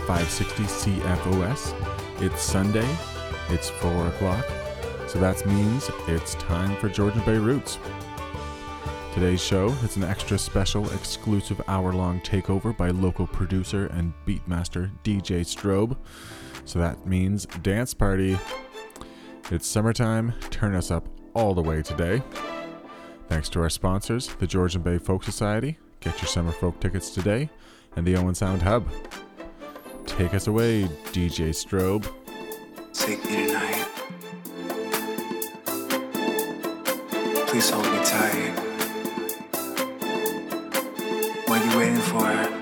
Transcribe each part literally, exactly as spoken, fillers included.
five sixty C F O S. It's Sunday, it's four o'clock, so that means it's time for Georgian Bay Roots. Today's show is an extra special, exclusive hour-long takeover by local producer and beatmaster D J Strobe. So that means dance party. It's summertime, turn us up all the way today. Thanks to our sponsors, the Georgian Bay Folk Society, get your summer folk tickets today, and the Owen Sound Hub. Take us away, D J Strobe. Take me tonight. Please hold me tight. What are you waiting for?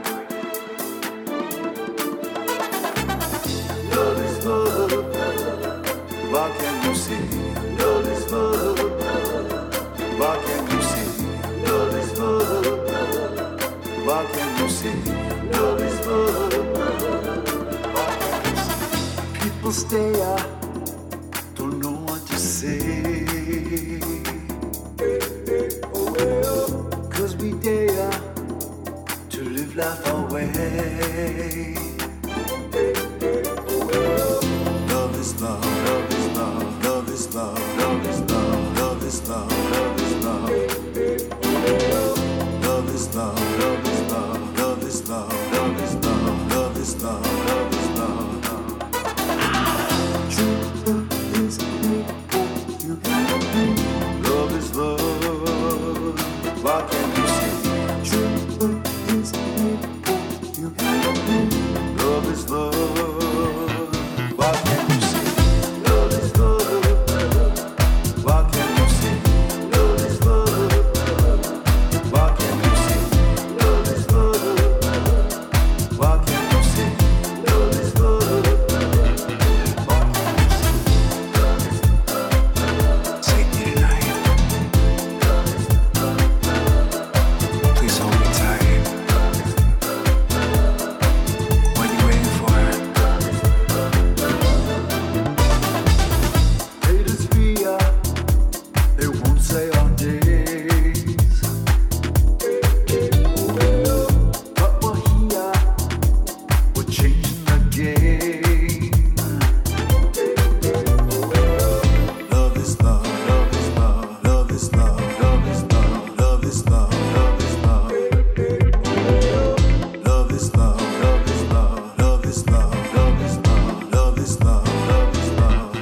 Love is love. What can you see? Love is love. What can you see? Love is love. What can you see? Love is love. What can you see? People stay up, don't know what to say. Cause we dare to live life away. Love is love, love is love, love is love, love is love, love is love, love is love. Love is love, love is love, love is love, love is love, love is love, love is love. Truth is what you got. Love is love. What can you say? Truth is what you got. Love is love. What can you say? Love is love. What can you say? Love is love. What can you say? Love is love. What can you say? Love is love. What can you say? Love is love. Take me tonight. Please hold me tight. What are you waiting for? Haters fear, they won't say our days. But we're here, we're changing the game. Love is love, love is love, love is love, love is love, love is love, love is love. Love is love, love is love, love is love, love is love, love is love, love is love.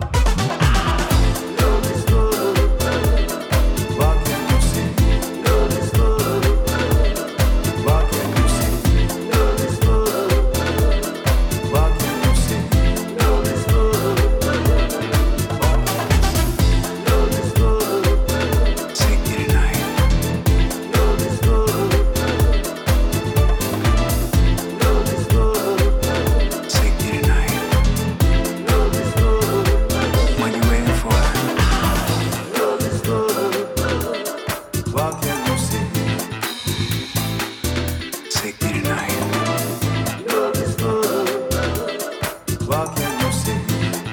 Love is love. What can you say? Love is love. What can you say? Love is love. What can you say? Love is love. What can you say? Love is love. Take me tonight. Love is love. Love is love. Take me tonight. Love is love. What are you waiting for? Love is love. What can you say? Take me tonight. Love is love. What can you say?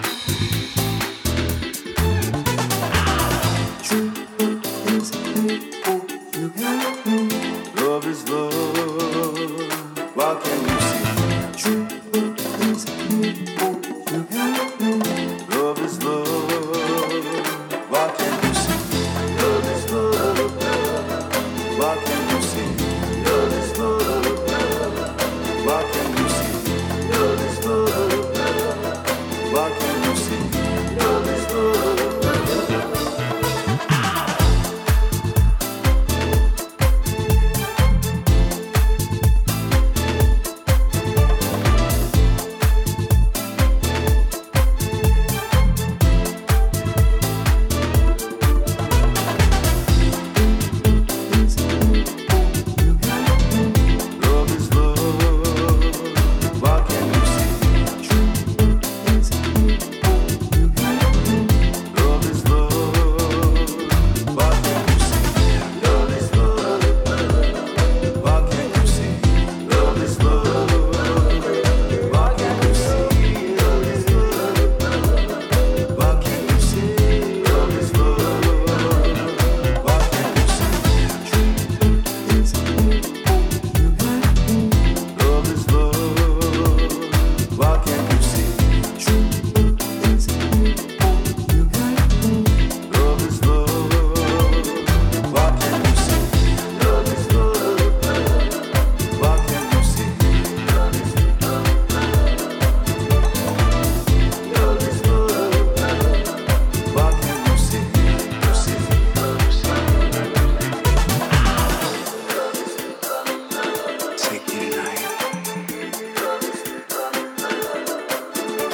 Truth is what you got. Love is love. What can you say? Truth is what you got. Love is love. What can you say? Love is love. What can you say? Love is love. What can you say? Love is love. What can you say? Love is love.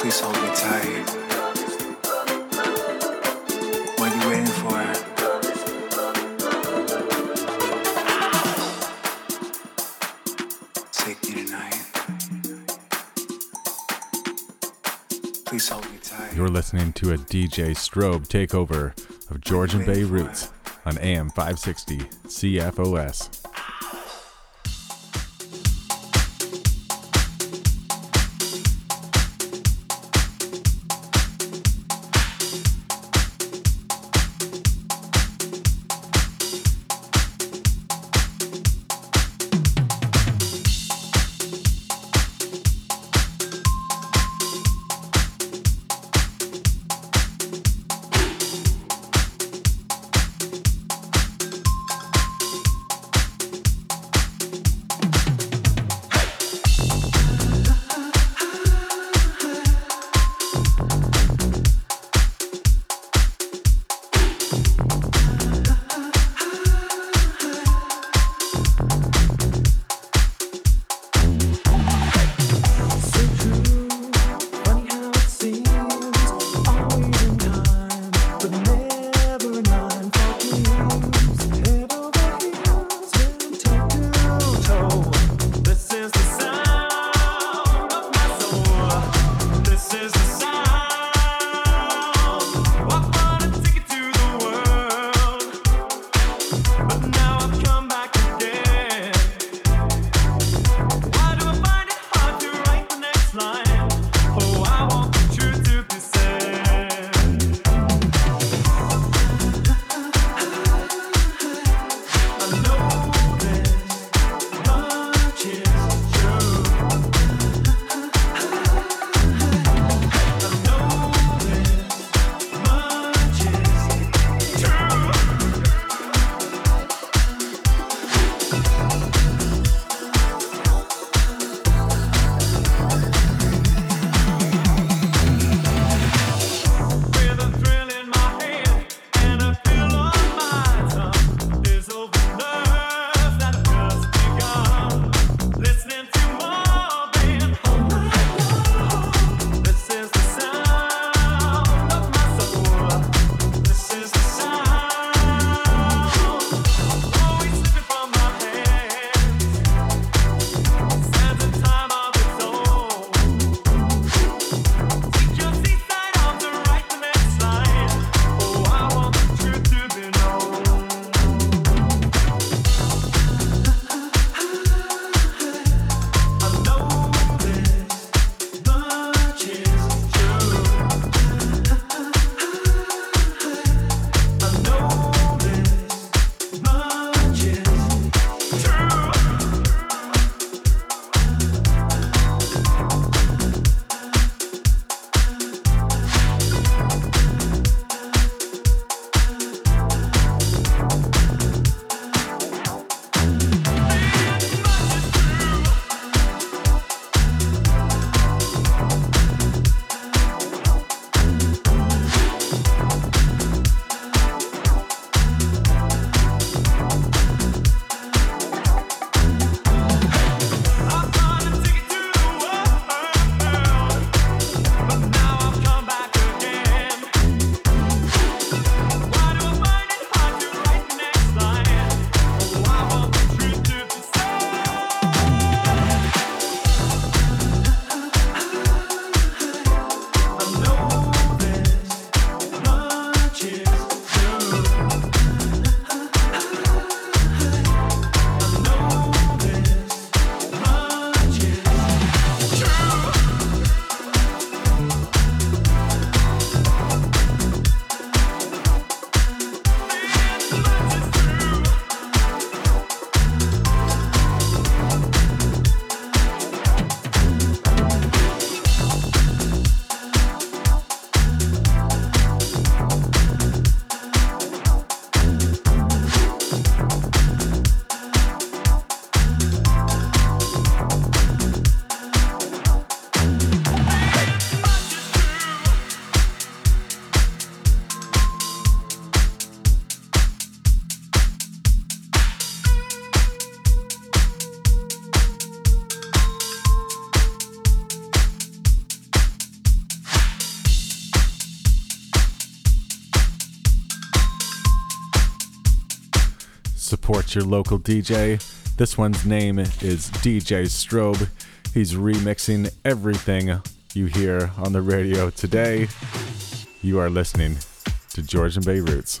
Please hold me tight. What are you waiting for? Take me tonight. Please hold me tight. You're listening to a D J Strobe takeover of Georgian Bay Roots on A M five sixty C F O S. support your local D J. This one's name is D J Strobe. He's remixing everything you hear on the radio today. You are listening to Georgian Bay Roots.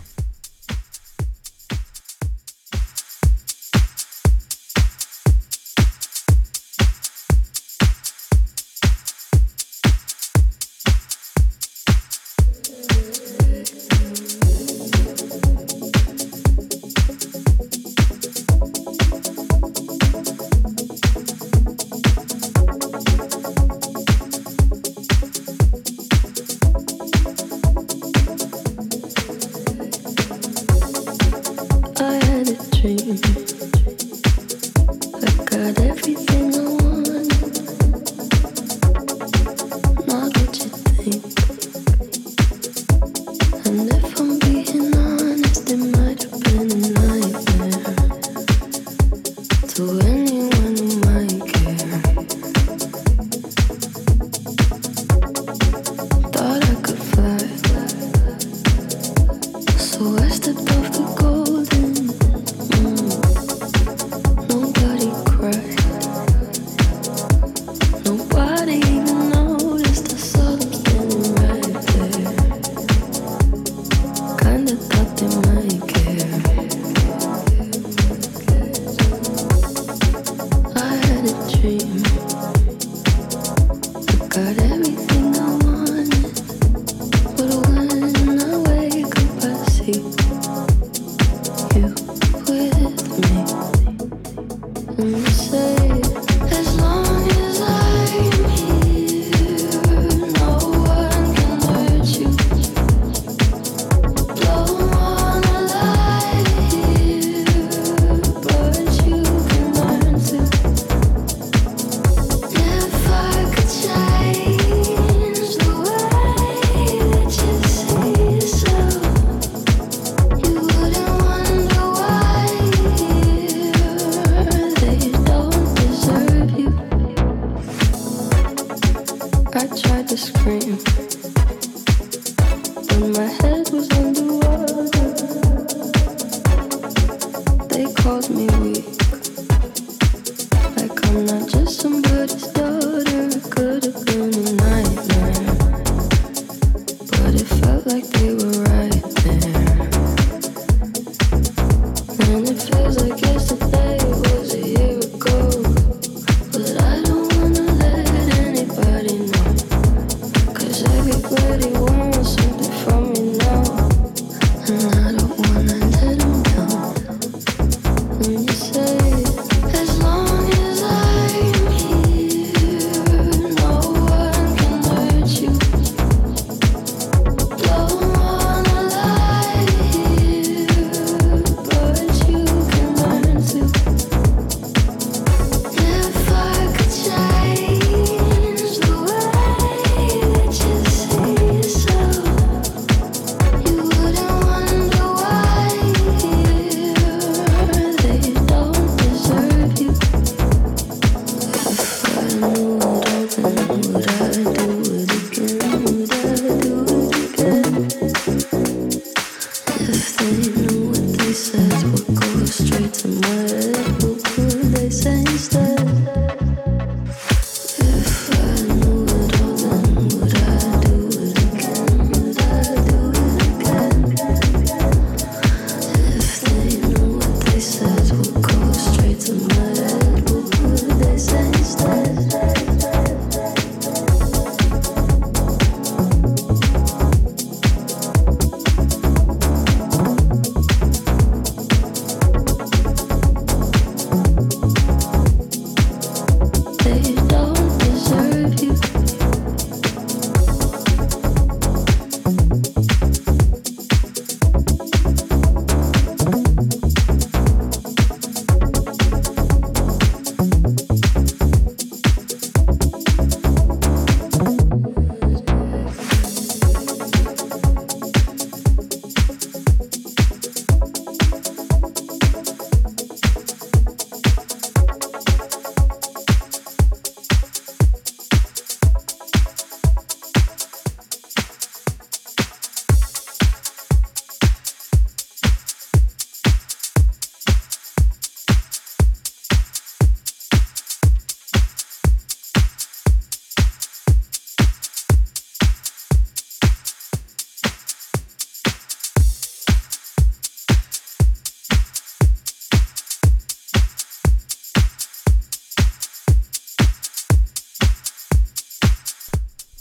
Change the way that you see yourself.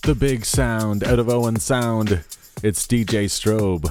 The big sound out of Owen Sound. It's D J Strobe.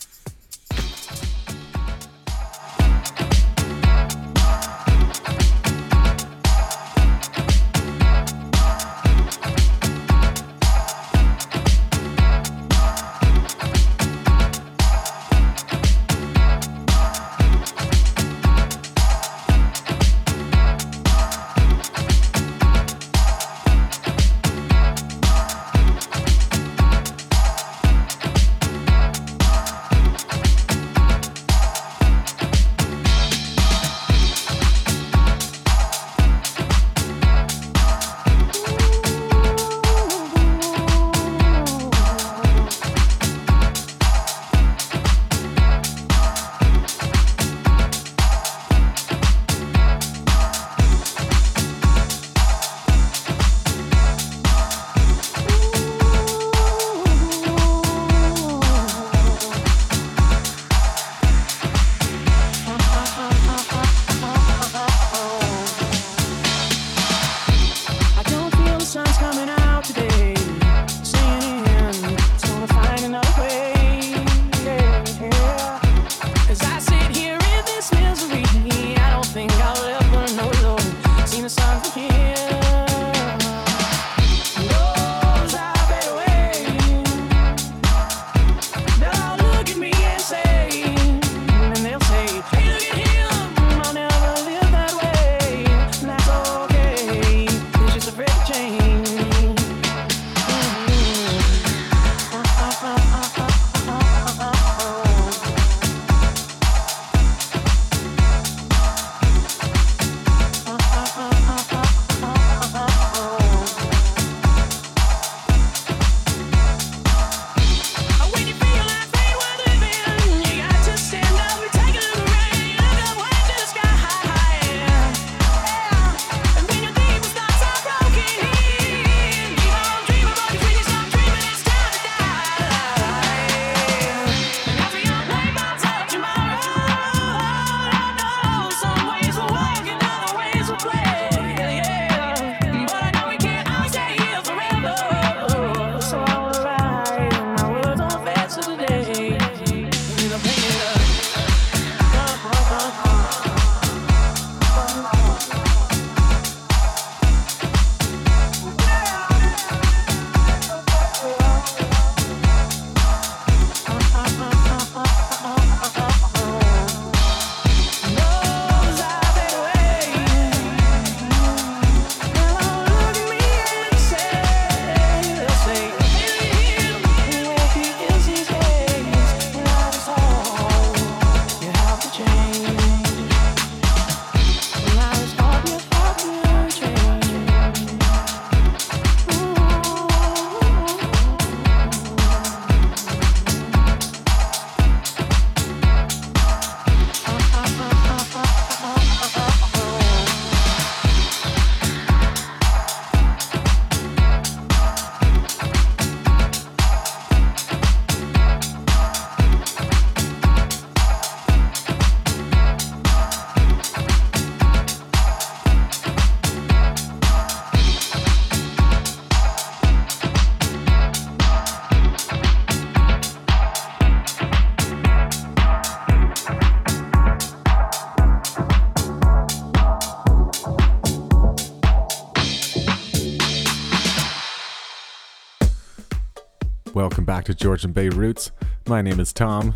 Welcome back to Georgian Bay Roots. My name is Tom.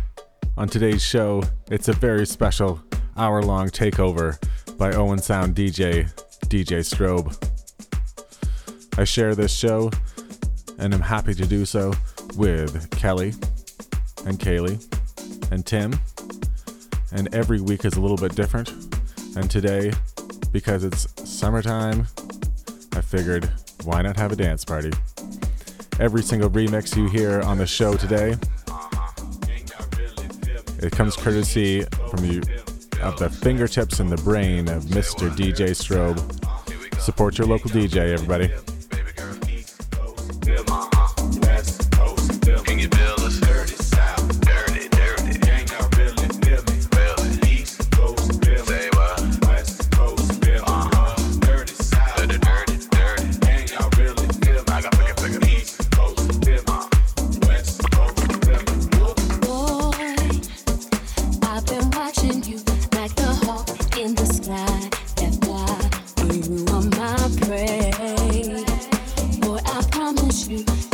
On today's show, it's a very special hour-long takeover by Owen Sound D J, D J Strobe. I share this show, and I'm happy to do so, with Kelly and Kaylee and Tim. And every week is a little bit different. And today, because it's summertime, I figured, why not have a dance party? Every single remix you hear on the show today, it comes courtesy from you of the fingertips and the brain of Mister D J Strobe. Support your local D J, everybody. I got bigger, bigger.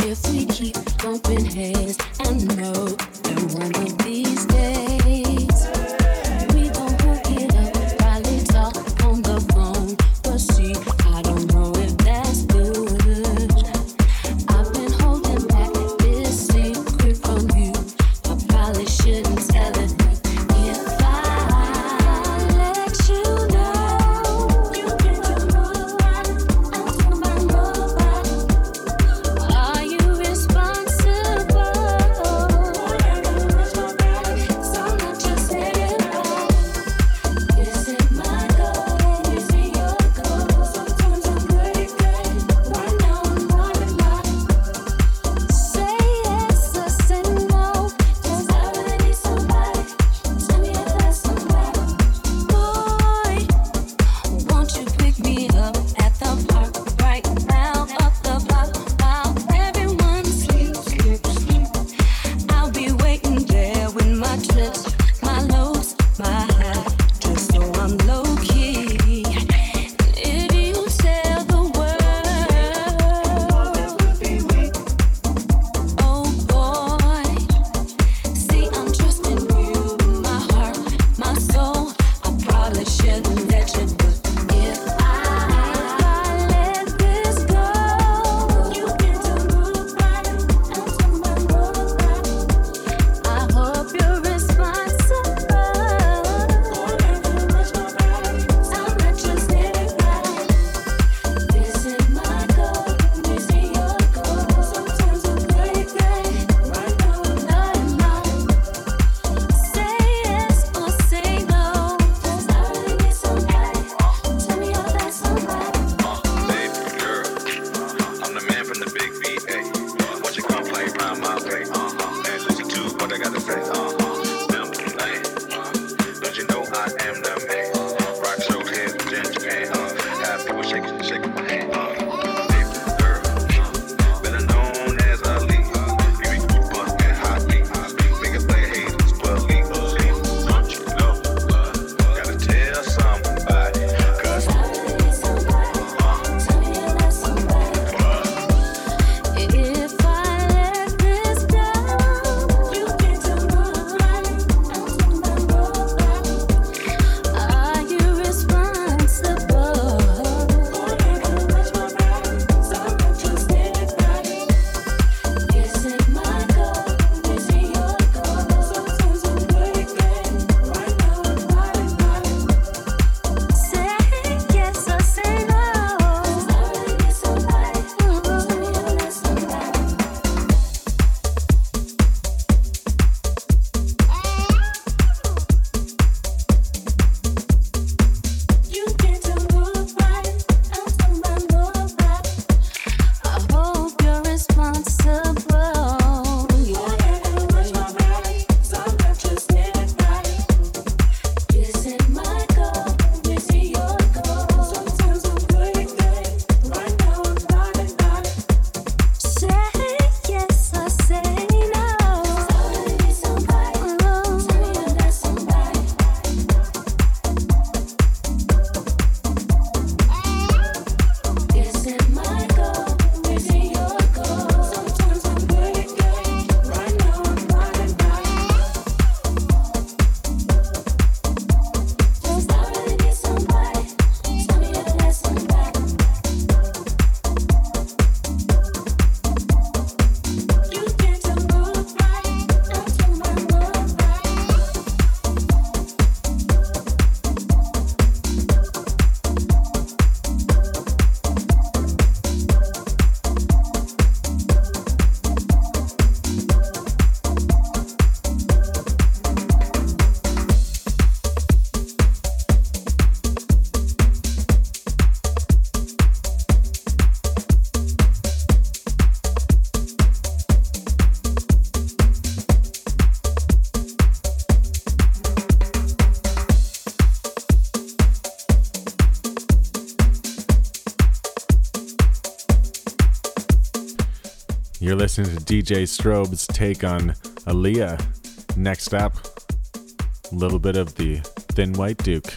You're listening to D J Strobe's take on Aaliyah. Next up, a little bit of the Thin White Duke.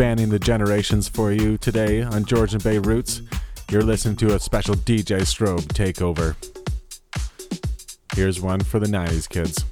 spanning the generations for you today on Georgian Bay Roots. You're listening to a special D J Strobe takeover. Here's one for the nineties kids.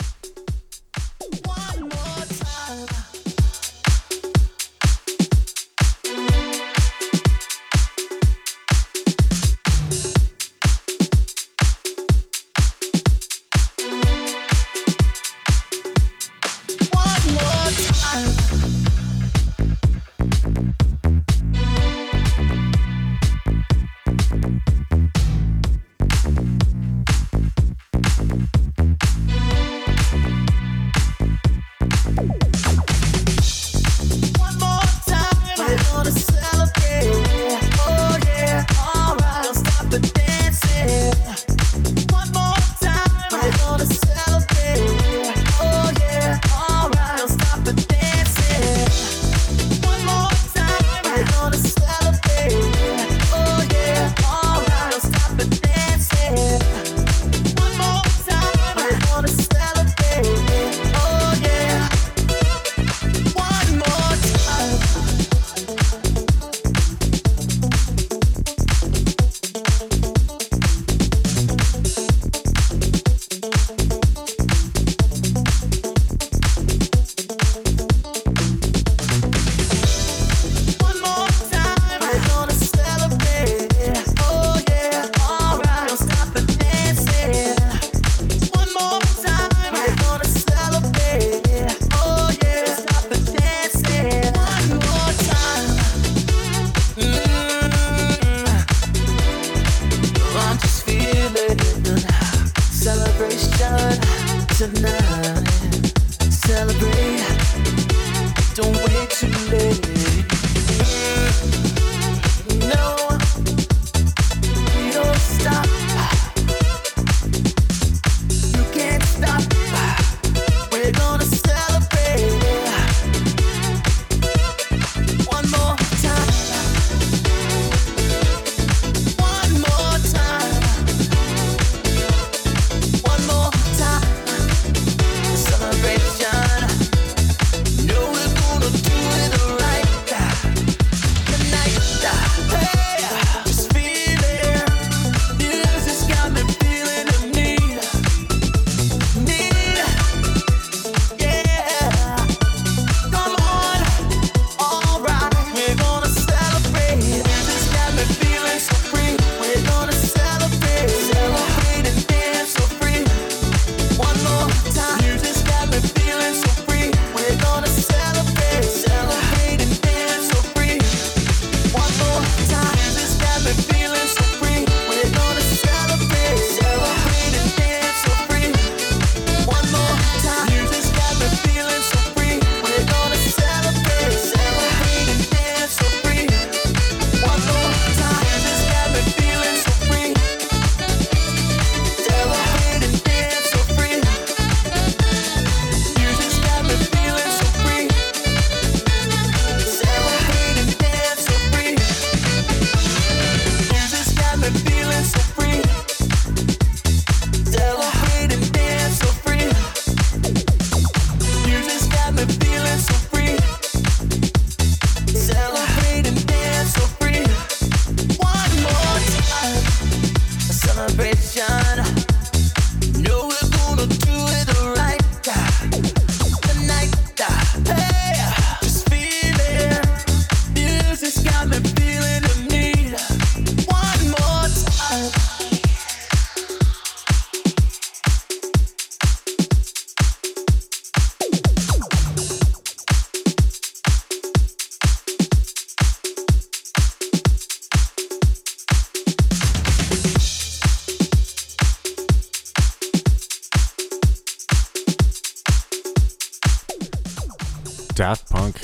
Daft Punk,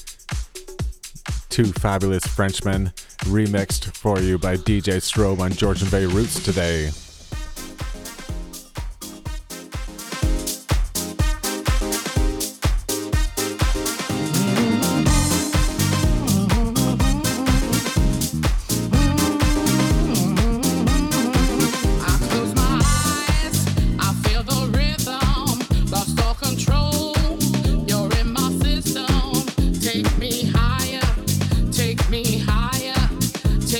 Two Fabulous Frenchmen, remixed for you by D J Strobe on Georgian Bay Roots today. High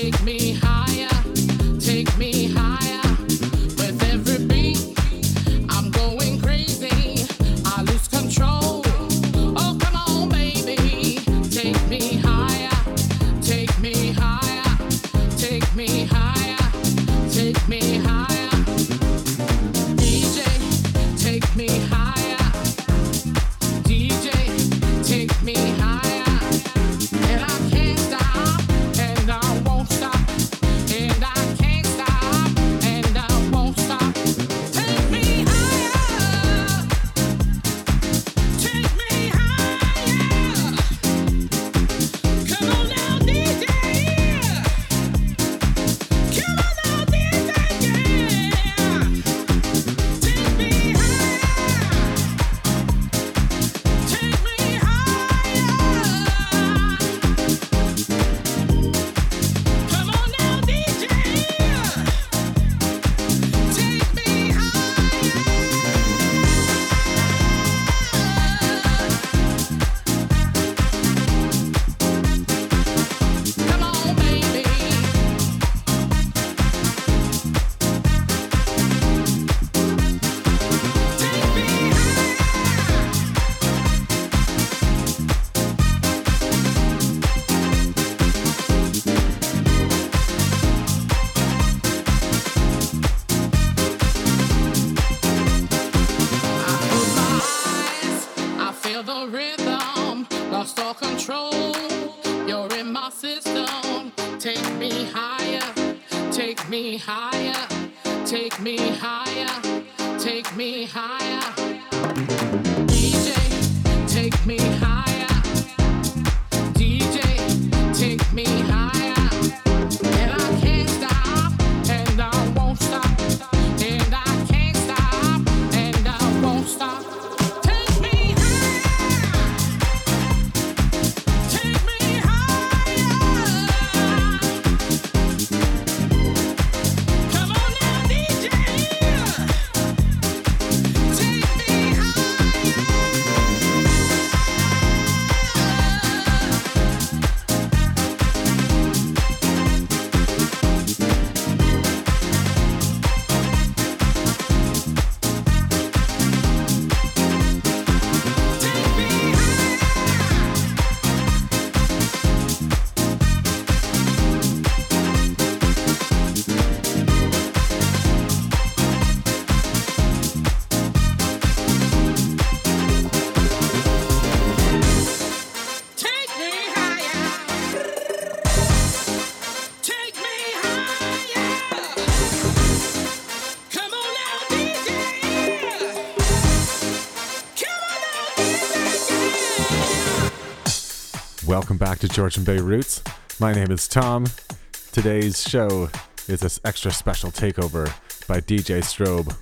Welcome back to Georgian Bay Roots. My name is Tom. Today's show is this extra special takeover by D J Strobe.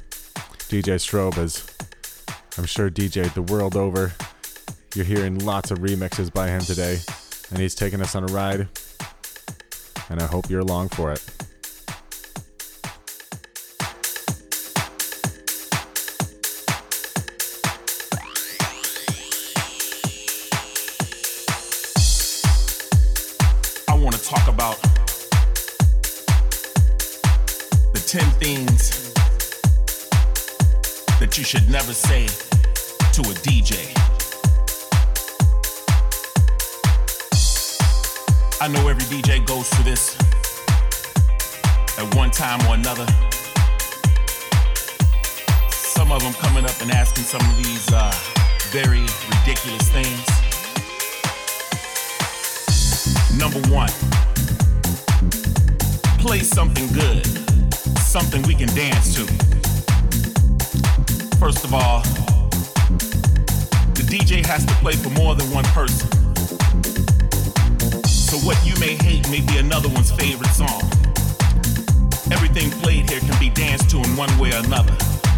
D J Strobe is, I'm sure, D J'd the world over. You're hearing lots of remixes by him today, and he's taking us on a ride, and I hope you're along for it. Talk about the ten things that you should never say to a D J. I know every D J goes through this at one time or another. Some of them coming up and asking some of these uh, very ridiculous things. Number one, play something good, something we can dance to. First of all, the D J has to play for more than one person. So what you may hate may be another one's favorite song. Everything played here can be danced to in one way or another.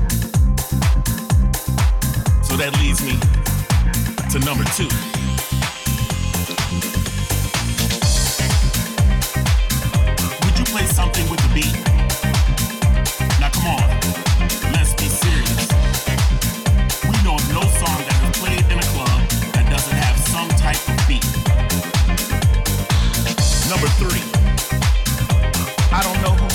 So that leads me to number two. Play something with the beat. Now come on, let's be serious. We know of no song that is played in a club that doesn't have some type of beat. Number three,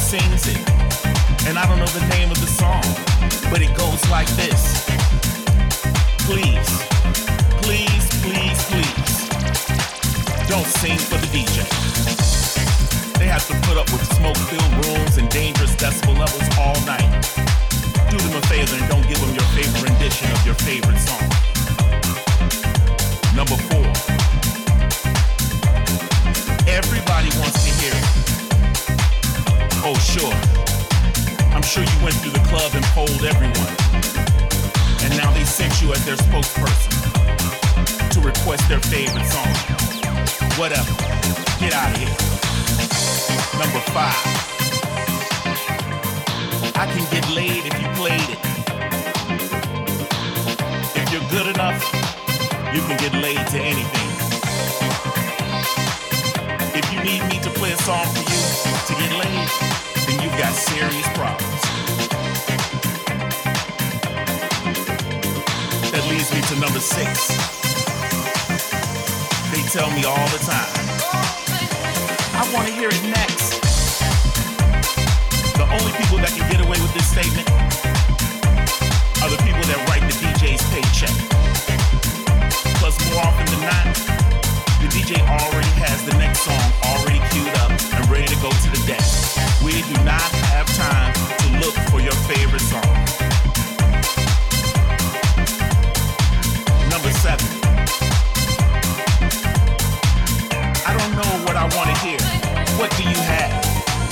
sings it, and I don't know the name of the song, but it goes like this. Please, please, please, please, don't sing for the D J. They have to put up with smoke-filled rooms and dangerous decibel levels all night. Do them a favor and don't give them your favorite rendition of your favorite song. Number four. Everybody wants to hear it. Oh, sure. I'm sure you went through the club and polled everyone. And now they sent you as their spokesperson to request their favorite song. Whatever. Get out of here. Number five. I can get laid if you played it. If you're good enough, you can get laid to anything. If you need me to play a song for you to get laid, then you've got serious problems. That leads me to number six. They tell me all the time, I want to hear it next. The only people that can get away with this statement are the people that write the D J's paycheck. Plus, more often than not, the D J already has the next song already queued up and ready to go to the desk. We do not have time to look for your favorite song. Number seven. I don't know what I want to hear. What do you have?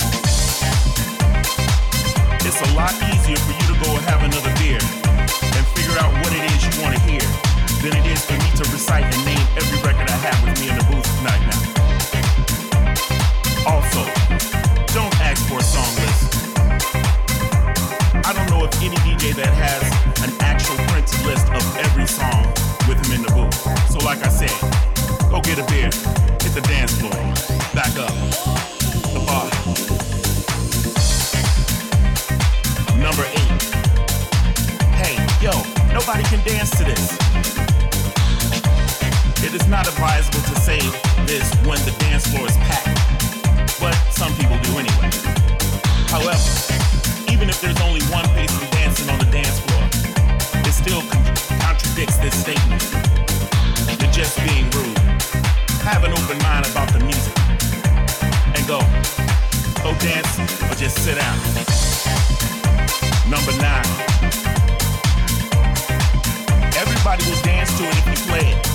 It's a lot easier for you to go and have another beer and figure out what it is you want to hear than it is for me to recite and name every record I have with me in the booth tonight now. Also, don't ask for a song list. I don't know of any D J that has an actual printed list of every song with him in the booth. So like I said, go get a beer, hit the dance floor, back up, the bar. Number eight. Hey, yo, nobody can dance to this. It is not advisable to say this when the dance floor is packed, but some people do anyway. However, even if there's only one person dancing on the dance floor, it still con- contradicts this statement. You're just being rude. Have an open mind about the music and go. Go dance or just sit down. Number nine. Everybody will dance to it if you play it.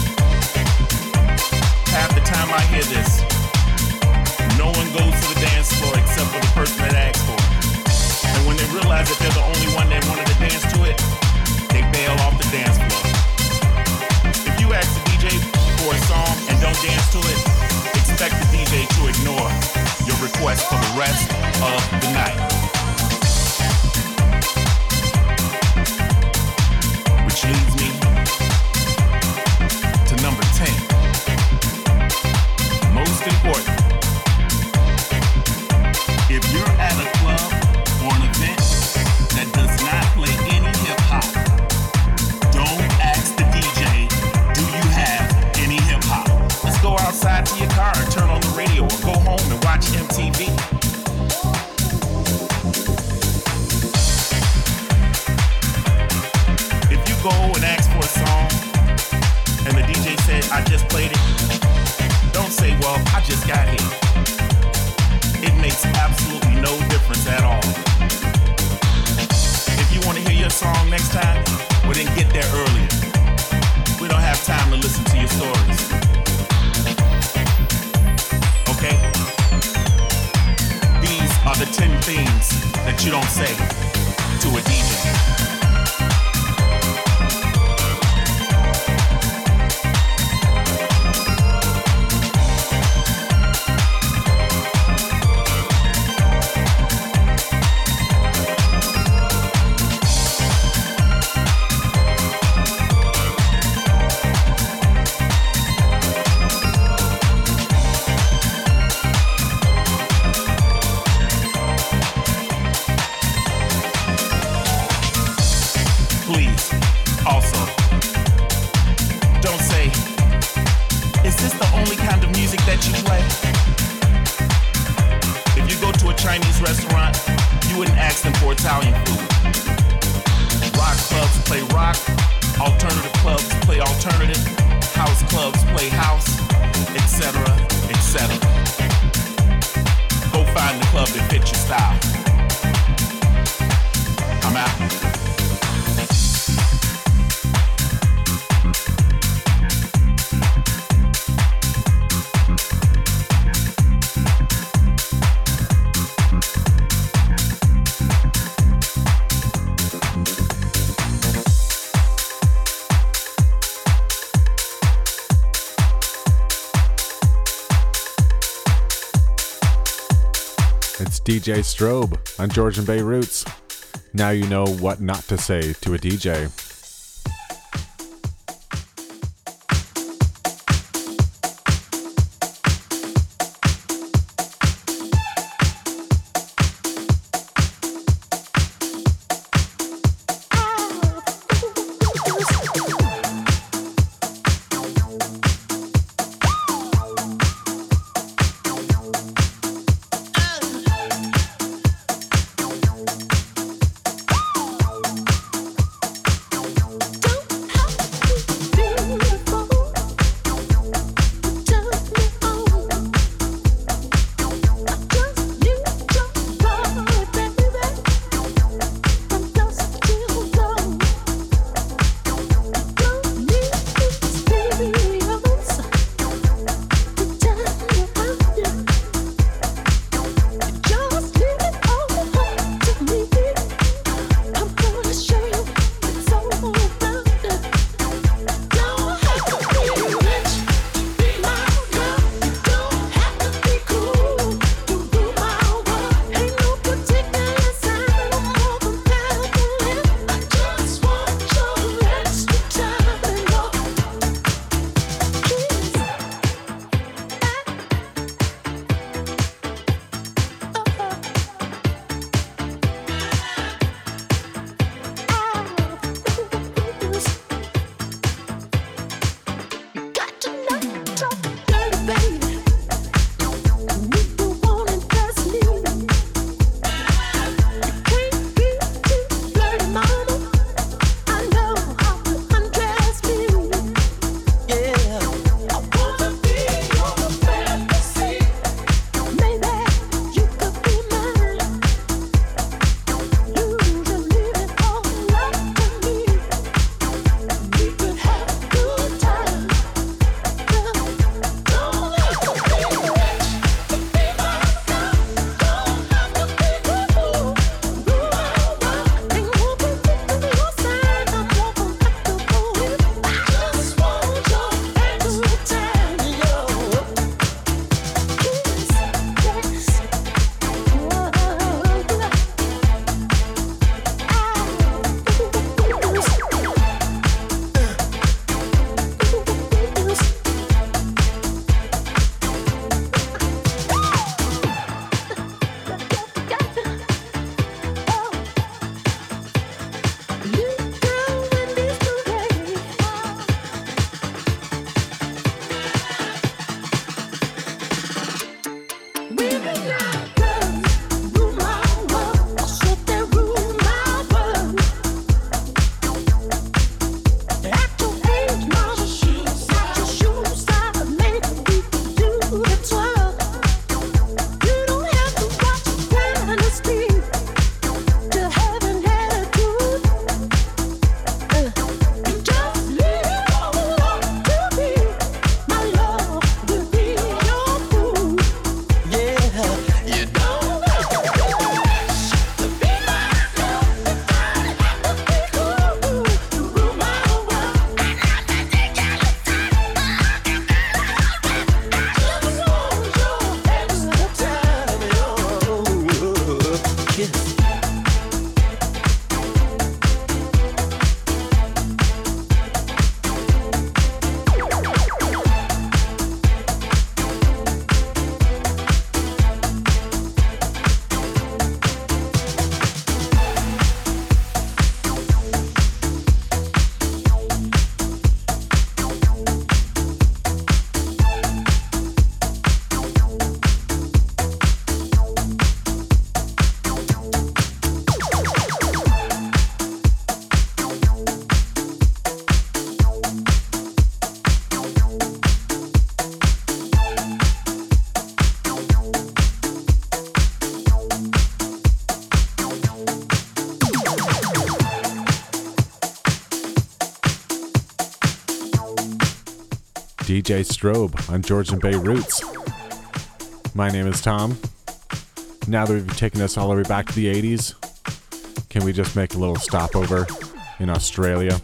Half the time I hear this, no one goes to the dance floor except for the person that asked for it. And when they realize that they're the only one that wanted to dance to it, they bail off the dance floor. If you ask the D J for a song and don't dance to it, expect the D J to ignore your request for the rest of the night. Which leads me to number ten. Most important, if you're at a club or an event that does not play any hip hop, don't ask the D J, do you have any hip hop? Let's go outside to your car and turn on the radio or go home and watch M T V. If you go and ask for a song and the D J said, I just played it, don't say, well, I just got here. It makes absolutely no difference at all. If you want to hear your song next time, well then get there earlier. We don't have time to listen to your stories. Okay? These are the ten things that you don't say to a D J. Chinese restaurant, you wouldn't ask them for Italian food. Rock clubs play rock, alternative clubs play alternative, house clubs play house, et cetera, et cetera. Go find the club that fits your style. I'm out. D J Strobe on Georgian Bay Roots. Now you know what not to say to a D J. D J Strobe on Georgian Bay Roots. My name is Tom. Now that we've taken us all the way back to the eighties, can we just make a little stopover in Australia?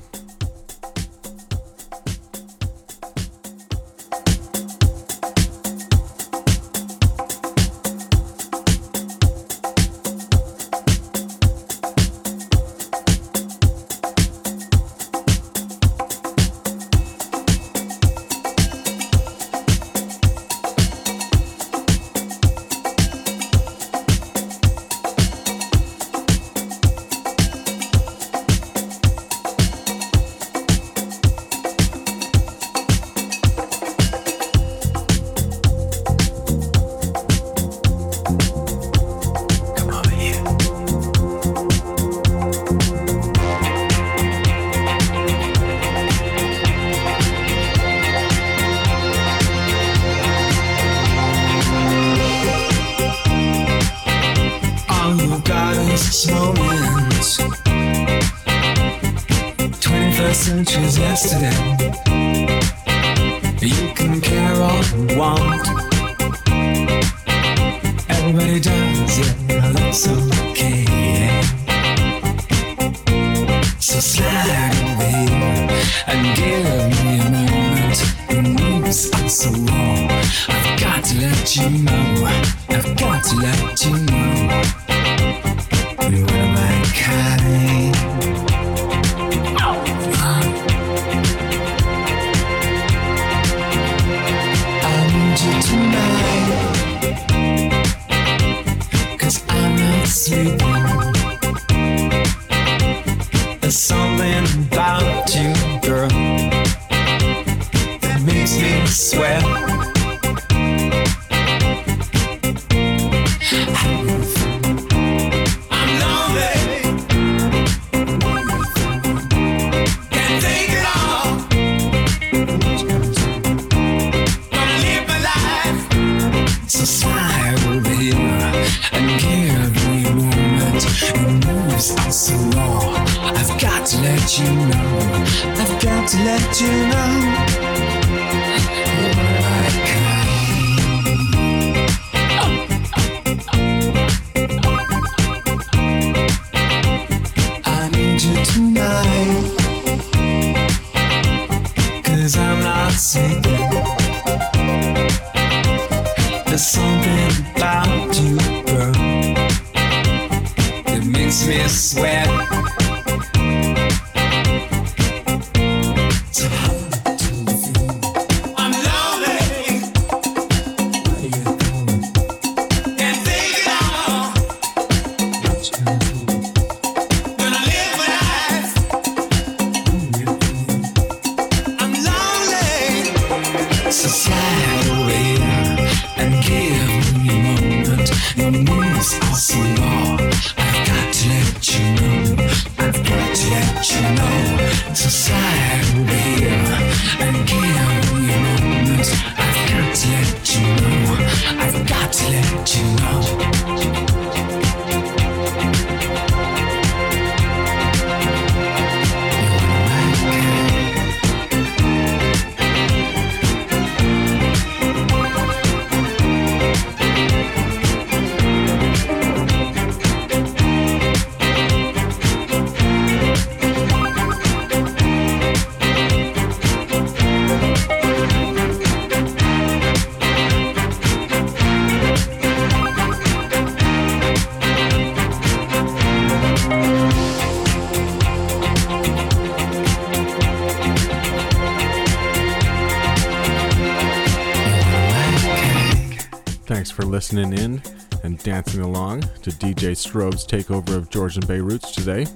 Listening in and dancing along to D J Strobe's takeover of Georgian Bay Roots today.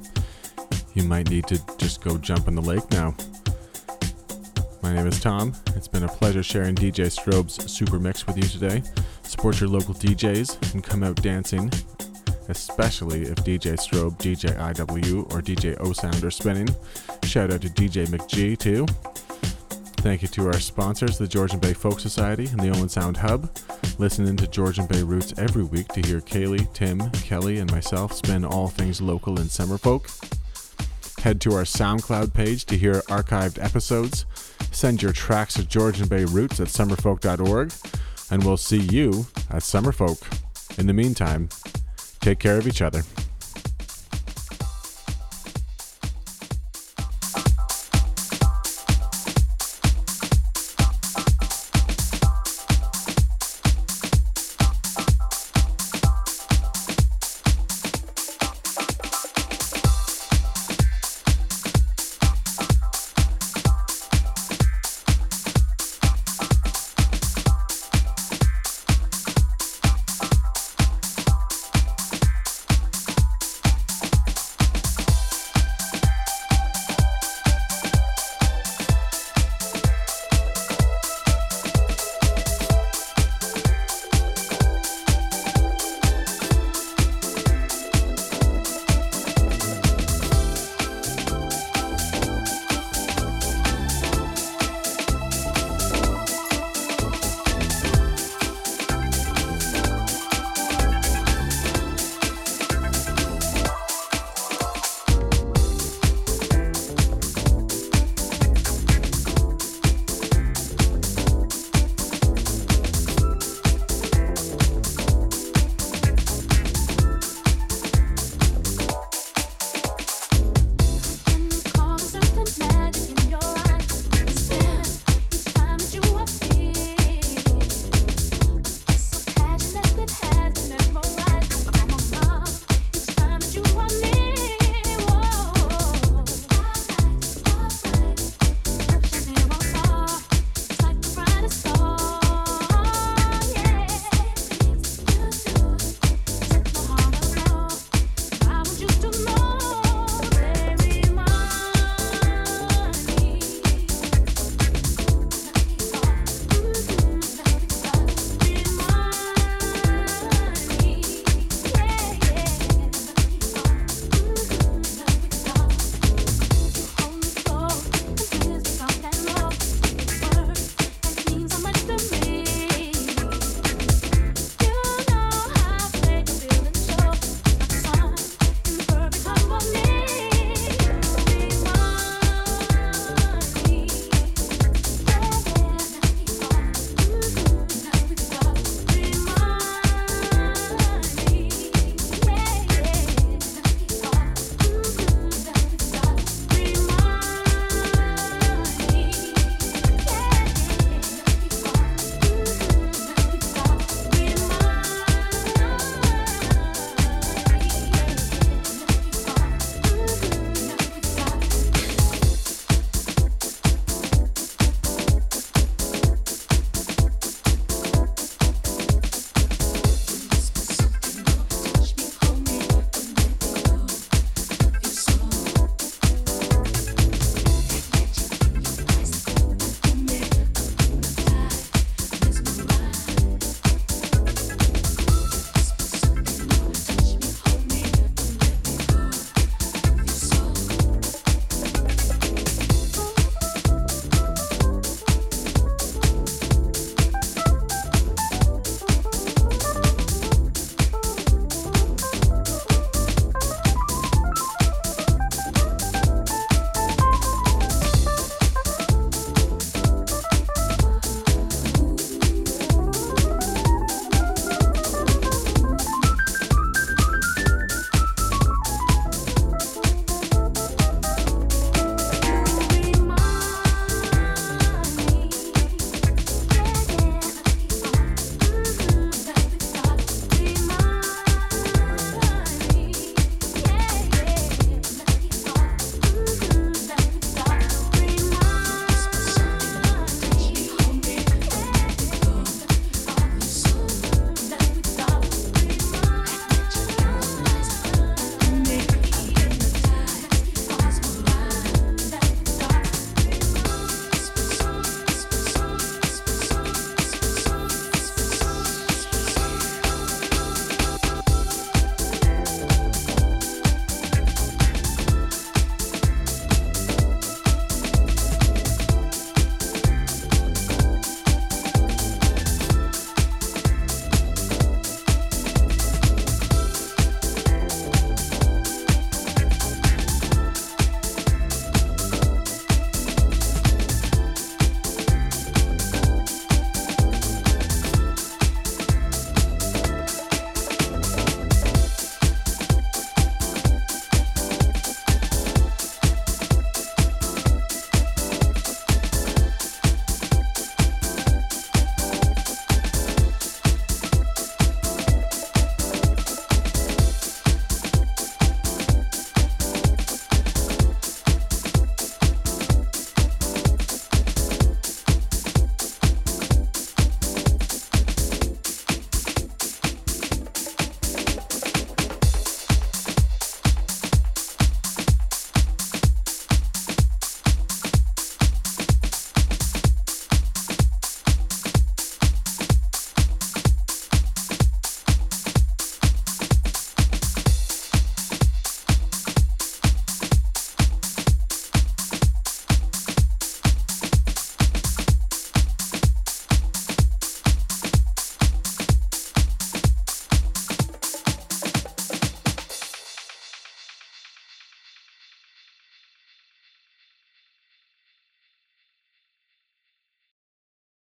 You might need to just go jump in the lake now. My name is Tom. It's been a pleasure sharing D J Strobe's Super Mix with you today. Support your local D Js and come out dancing, especially if D J Strobe, D J I W, or D J O-Sound are spinning. Shout out to D J McG too. Thank you to our sponsors, the Georgian Bay Folk Society and the Owen Sound Hub. Listen into Georgian Bay Roots every week to hear Kaylee, Tim, Kelly, and myself spin all things local and summer folk. Head to our SoundCloud page to hear archived episodes. Send your tracks to Georgian Bay Roots at summerfolk dot org, and we'll see you at Summerfolk. In the meantime, take care of each other.